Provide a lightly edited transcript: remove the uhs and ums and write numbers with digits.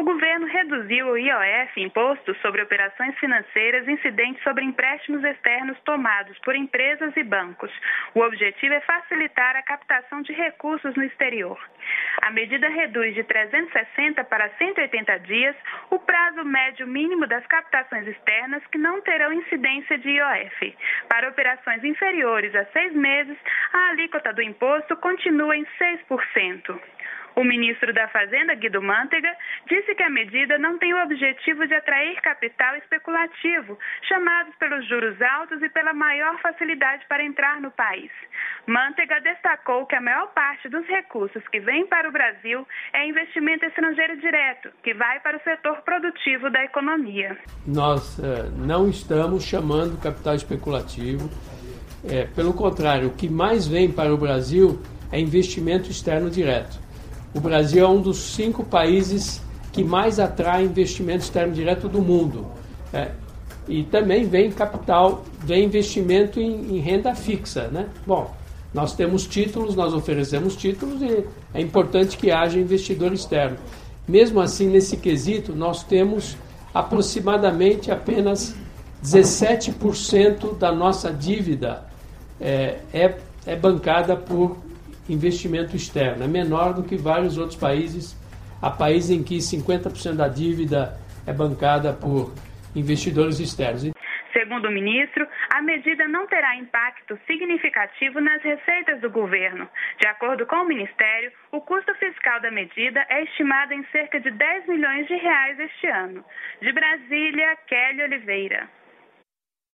governo reduziu o IOF, Imposto sobre Operações Financeiras incidentes sobre empréstimos externos tomados por empresas e bancos. O objetivo é facilitar a captação de recursos no exterior. A medida reduz de 360 para 180 dias o prazo médio mínimo das captações externas que não terão incidência de IOF. Para operações inferiores a 6 meses, a alíquota do imposto continua em 6%. O ministro da Fazenda, Guido Mantega, disse que a medida não tem o objetivo de atrair capital especulativo, chamados pelos juros altos e pela maior facilidade para entrar no país. Mantega destacou que a maior parte dos recursos que vêm para o Brasil é investimento estrangeiro direto, que vai para o setor produtivo da economia. Nós não estamos chamando capital especulativo. Pelo contrário, o que mais vem para o Brasil é investimento externo direto. O Brasil é um dos 5 países que mais atrai investimento externo direto do mundo. E também vem capital, vem investimento em renda fixa, né? Bom, nós temos títulos, nós oferecemos títulos e é importante que haja investidor externo. Mesmo assim, nesse quesito, nós temos aproximadamente apenas 17% da nossa dívida é bancada por investimento externo. É menor do que vários outros países. Há países em que 50% da dívida é bancada por investidores externos. Segundo o ministro, a medida não terá impacto significativo nas receitas do governo. De acordo com o Ministério, o custo fiscal da medida é estimado em cerca de 10 milhões de reais este ano. De Brasília, Kelly Oliveira.